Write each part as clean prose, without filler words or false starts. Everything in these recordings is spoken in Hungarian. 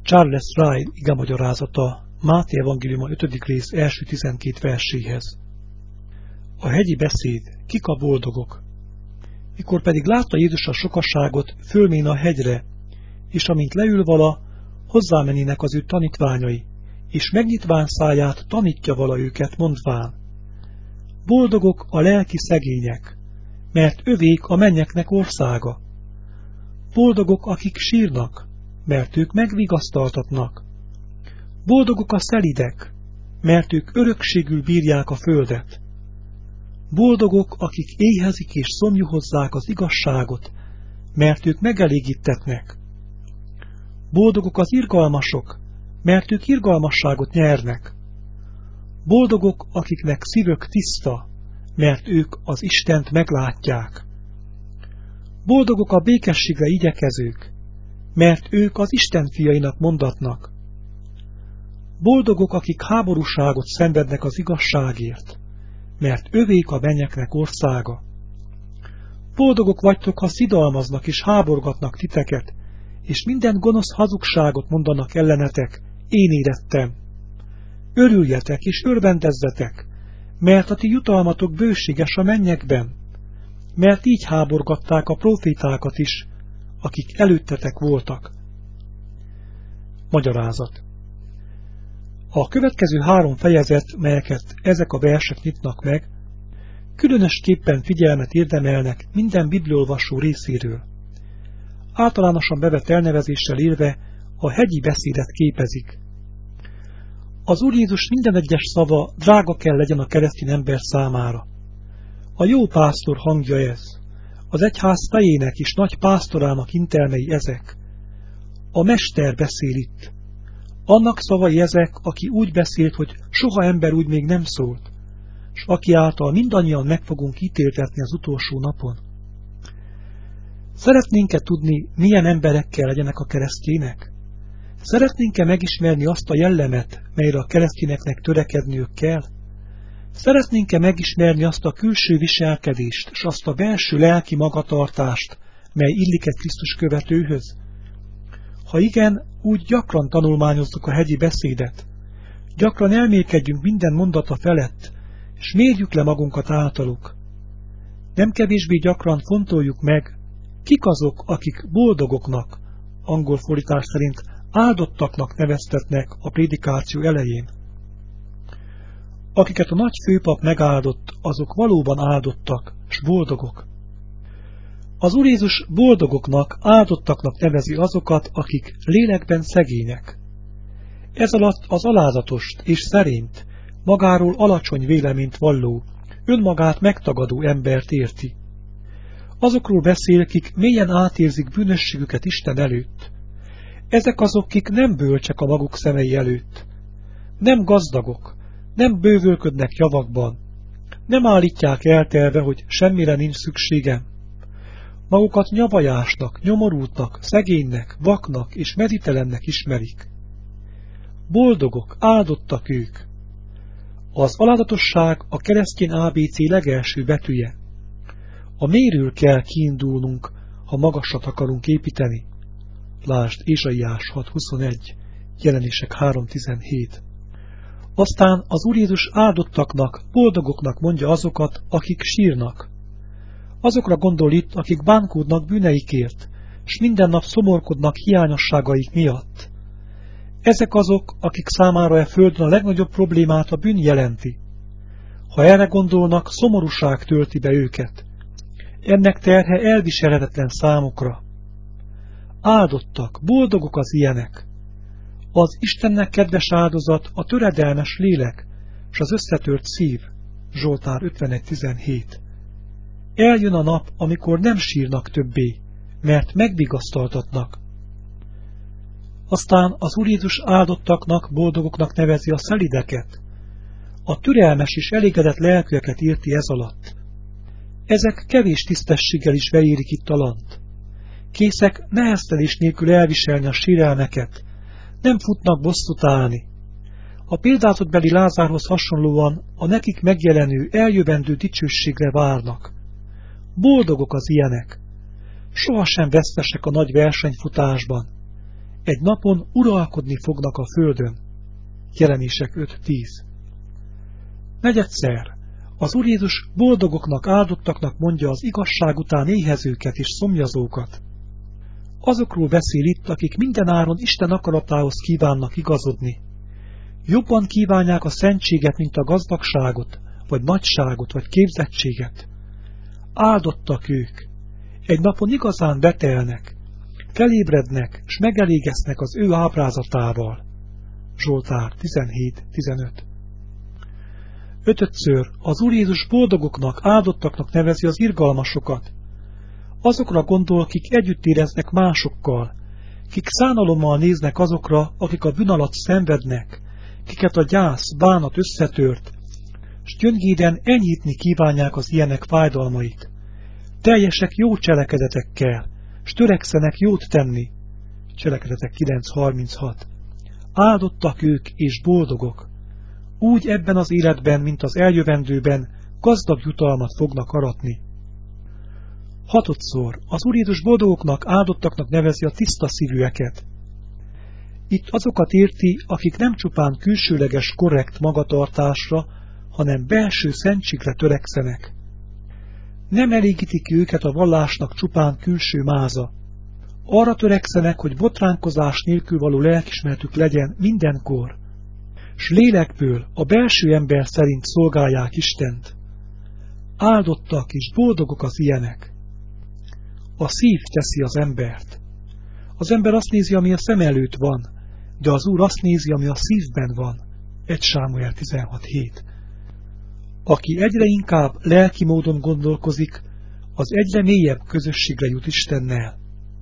Charles Ryle igemagyarázata Máté evangéliuma 5. rész első 12 verséhez. A hegyi beszéd, kik a boldogok? Mikor pedig látta Jézus a sokaságot, fölmén a hegyre, és amint leül vala, hozzámenének az ő tanítványai, és megnyitván száját tanítja vala őket, mondván: boldogok a lelki szegények, mert övék a mennyeknek országa. Boldogok, akik sírnak, mert ők megvigasztaltatnak. Boldogok a szelidek, mert ők örökségül bírják a földet. Boldogok, akik éhezik és szomjuhozzák az igazságot, mert ők megelégítetnek. Boldogok az irgalmasok, mert ők irgalmasságot nyernek. Boldogok, akiknek szívük tiszta, mert ők az Istent meglátják. Boldogok a békességre igyekezők, mert ők az Isten fiainak mondatnak. Boldogok, akik háborúságot szenvednek az igazságért, mert övék a mennyeknek országa. Boldogok vagytok, ha szidalmaznak és háborgatnak titeket, és minden gonosz hazugságot mondanak ellenetek, én érettem. Örüljetek és örvendezzetek, mert a ti jutalmatok bőséges a mennyekben, mert így háborgatták a profétákat is, akik előttetek voltak. Magyarázat. A következő 3 fejezet, melyeket ezek a versek nyitnak meg, különösképpen figyelmet érdemelnek minden bibliolvasó részéről. Általánosan bevett elnevezéssel élve a hegyi beszédet képezik. Az Úr Jézus minden egyes szava drága kell legyen a keresztény ember számára. A jó pásztor hangja ez, az egyház fejének és nagy pásztorának intelmei ezek. A mester beszél itt. Annak szavai ezek, aki úgy beszélt, hogy soha ember úgy még nem szólt, s aki által mindannyian meg fogunk ítéltetni az utolsó napon. Szeretnénk-e tudni, milyen emberekkel legyenek a keresztjének? Szeretnénk-e megismerni azt a jellemet, melyre a keresztényeknek törekedniük kell? Szeretnénk-e megismerni azt a külső viselkedést, s azt a belső lelki magatartást, mely illik egy Krisztus követőhöz? Ha igen, úgy gyakran tanulmányozzuk a hegyi beszédet, gyakran elmélkedjünk minden mondata felett, és mérjük le magunkat általuk. Nem kevésbé gyakran fontoljuk meg, kik azok, akik boldogoknak, angol fordítás szerint áldottaknak neveztetnek a prédikáció elején. Akiket a nagy főpap megáldott, azok valóban áldottak, s boldogok. Az Úr Jézus boldogoknak, áldottaknak nevezi azokat, akik lélekben szegények. Ez alatt az alázatost és szerényt, magáról alacsony véleményt valló, önmagát megtagadó embert érti. Azokról beszél, kik mélyen átérzik bűnösségüket Isten előtt. Ezek azok, kik nem bölcsek a maguk szemei előtt. Nem gazdagok, nem bővölködnek javakban, nem állítják eltelve, hogy semmire nincs szükségem. Magukat nyavajásnak, nyomorultnak, szegénynek, vaknak és meditelennek ismerik. Boldogok, áldottak ők. Az alázatosság a keresztény ABC legelső betűje. A mélyről kell kiindulnunk, ha magasat akarunk építeni. Lásd Ézsaiás 6.21, Jelenések 3.17. Aztán az Úr Jézus áldottaknak, boldogoknak mondja azokat, akik sírnak. Azokra gondol itt, akik bánkódnak bűneikért, s minden nap szomorkodnak hiányosságaik miatt. Ezek azok, akik számára e földön a legnagyobb problémát a bűn jelenti. Ha erre gondolnak, szomorúság tölti be őket. Ennek terhe elviselhetetlen számukra. Áldottak, boldogok az ilyenek. Az Istennek kedves áldozat a töredelmes lélek, s az összetört szív. Zsoltár 51.17. Eljön a nap, amikor nem sírnak többé, mert megvigasztaltatnak. Aztán az Úr Jézus áldottaknak, boldogoknak nevezi a szelideket. A türelmes és elégedett lelkűeket érti ez alatt. Ezek kevés tisztességgel is beérik itt talant. Készek neheztelés nélkül elviselni a sírelmeket, nem futnak bosszút állni. A példázatbeli Lázárhoz hasonlóan a nekik megjelenő, eljövendő dicsőségre várnak. Boldogok az ilyenek. Sohasem vesztesek a nagy versenyfutásban. egy napon uralkodni fognak a földön. Jelenések 5:10. Negyedszer, az Úr Jézus boldogoknak, áldottaknak mondja az igazság után éhezőket és szomjazókat. Azokról beszél itt, akik mindenáron Isten akaratához kívánnak igazodni. Jobban kívánják a szentséget, mint a gazdagságot, vagy nagyságot, vagy képzettséget. Áldottak ők. Egy napon igazán betelnek, felébrednek, s megelégesznek az ő ábrázatával. Zsoltár 17:15. Ötödször, az Úr Jézus boldogoknak, áldottaknak nevezi az irgalmasokat. Azokra gondol, kik együtt éreznek másokkal, kik szánalommal néznek azokra, akik a bűn alatt szenvednek, kiket a gyász, bánat összetört, s gyöngéden enyhítni kívánják az ilyenek fájdalmait. Teljesek jó cselekedetekkel, s törekszenek jót tenni. Cselekedetek 9:36. Áldottak ők és boldogok. Úgy ebben az életben, mint az eljövendőben gazdag jutalmat fognak aratni. Hatodszor, az Úr Jézus boldogoknak, áldottaknak nevezi a tiszta szívűeket. Itt azokat érti, akik nem csupán külsőleges korrekt magatartásra, hanem belső szentségre törekszenek. Nem elégítik őket a vallásnak csupán külső máza. Arra törekszenek, hogy botránkozás nélkül való lelkismeretük legyen mindenkor, s lélekből a belső ember szerint szolgálják Istent. Áldottak és boldogok az ilyenek. A szív teszi az embert. Az ember azt nézi, ami a szem előtt van, de az Úr azt nézi, ami a szívben van. 1 Sámuel 16:7. Aki egyre inkább lelki módon gondolkozik, az egyre mélyebb közösségre jut Istennel.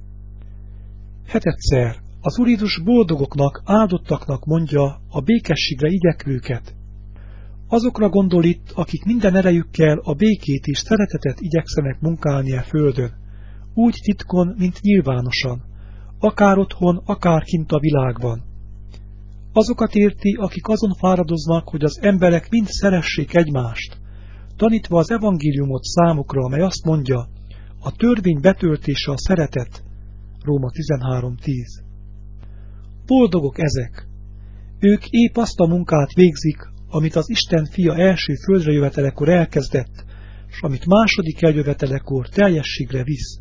Hetedszer, az Úr Jézus boldogoknak, áldottaknak mondja a békességre igyekvőket. Azokra gondol itt, akik minden erejükkel a békét és szeretetet igyekszenek munkálni a földön, úgy titkon, mint nyilvánosan, akár otthon, akár kint a világban. Azokat érti, akik azon fáradoznak, hogy az emberek mind szeressék egymást, tanítva az evangéliumot számukra, amely azt mondja, a törvény betöltése a szeretet, Róma 13:10. Boldogok ezek. Ők épp azt a munkát végzik, amit az Isten fia első földre jövetelekor elkezdett, s amit második eljövetelekor teljességre visz.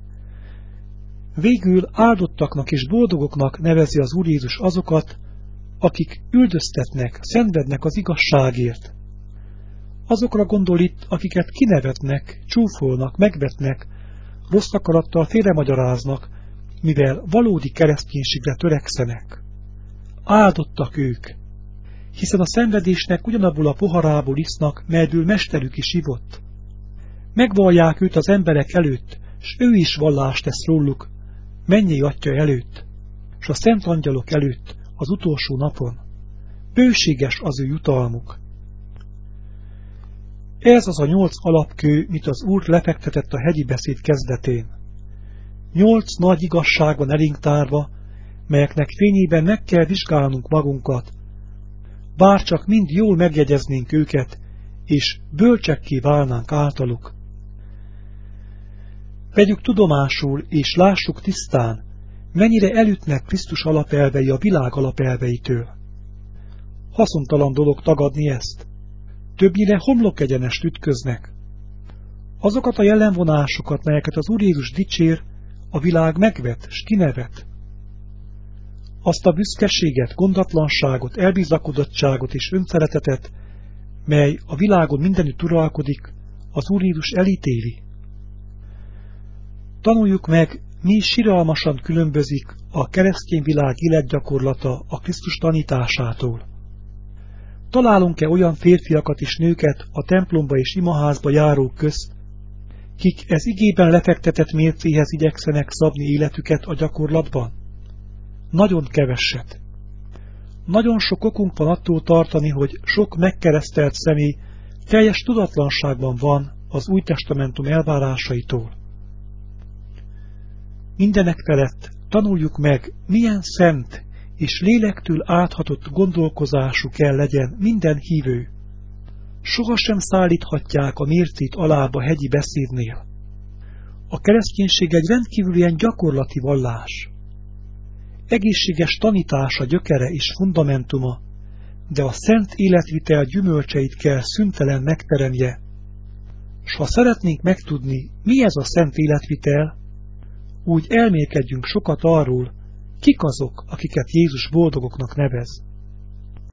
Végül áldottaknak és boldogoknak nevezi az Úr Jézus azokat, akik üldöztetnek, szenvednek az igazságért. Azokra gondol itt, akiket kinevetnek, csúfolnak, megvetnek, rossz akarattal félremagyaráznak, mivel valódi kereszténységre törekszenek. Áldottak ők, hiszen a szenvedésnek ugyanabból a poharából isznak, melyből mesterük is ivott. Megvallják őt az emberek előtt, s ő is vallást tesz róluk, mennyei Atya előtt, s a szent angyalok előtt az utolsó napon. Bőséges az ő jutalmuk. Ez az a 8 alapkő, mit az Úr lefektetett a hegyi beszéd kezdetén. 8 nagy igazság van elénk tárva, melyeknek fényében meg kell vizsgálnunk magunkat, bárcsak mind jól megjegyeznénk őket, és bölcsekké válnánk általuk. Vegyük tudomásul, és lássuk tisztán, mennyire elütnek Krisztus alapelvei a világ alapelveitől. Haszontalan dolog tagadni ezt. Többnyire homlokegyenest ütköznek. Azokat a jellemvonásokat, melyeket az Úr Jézus dicsér, a világ megvet s kinevet. Azt a büszkeséget, gondatlanságot, elbizakodottságot és önszeretetet, mely a világon mindenütt uralkodik, az Úr Jézus elítéli. Tanuljuk meg, mi siralmasan különbözik a keresztény világ életgyakorlata a Krisztus tanításától. Találunk-e olyan férfiakat és nőket a templomba és imaházba járók közt, kik ez igében lefektetett mércéhez igyekszenek szabni életüket a gyakorlatban? Nagyon keveset. Nagyon sok okunk van attól tartani, hogy sok megkeresztelt személy teljes tudatlanságban van az Új Testamentum elvárásaitól. Mindenek felett tanuljuk meg, milyen szent és lélektől áthatott gondolkozású kell legyen minden hívő. Sohasem szállíthatják a mércét alább a hegyi beszédnél. A kereszténység egy rendkívül ilyen gyakorlati vallás. egészséges tanítása gyökere és fundamentuma, de a szent életvitel gyümölcseit kell szüntelen megteremje. S ha szeretnénk megtudni, mi ez a szent életvitel, úgy elmélkedjünk sokat arról, kik azok, akiket Jézus boldogoknak nevez.